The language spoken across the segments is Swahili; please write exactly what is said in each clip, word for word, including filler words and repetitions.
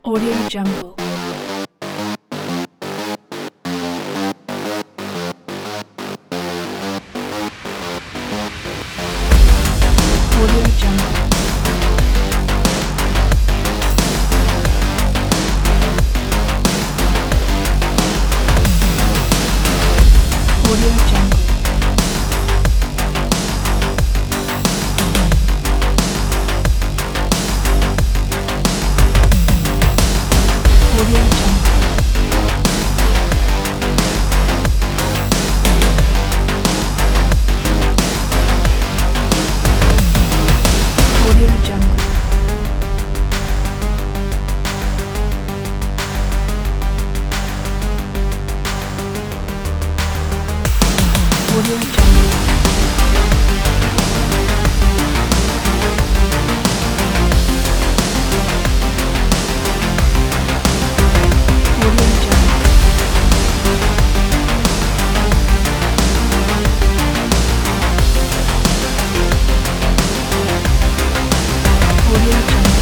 Audio Jungle. Audio Jungle. Audio Jungle. Audio Jungle. Audio Jungle. Audio Jungle. Audio Jungle. Audio Jungle.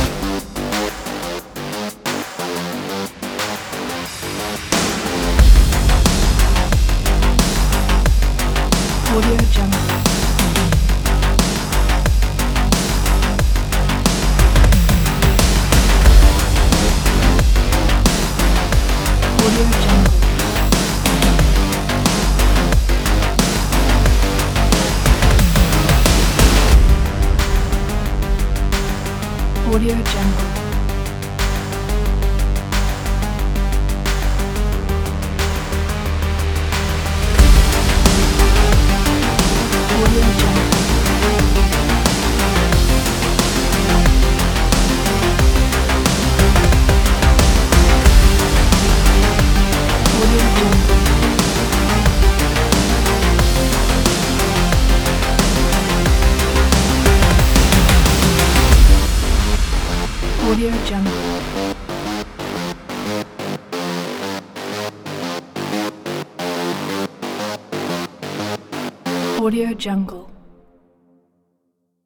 Audio Jungle. Audio Jungle. Audio Jungle. Audio Jungle. Audio Jungle. Audio Jungle. Audio Jungle.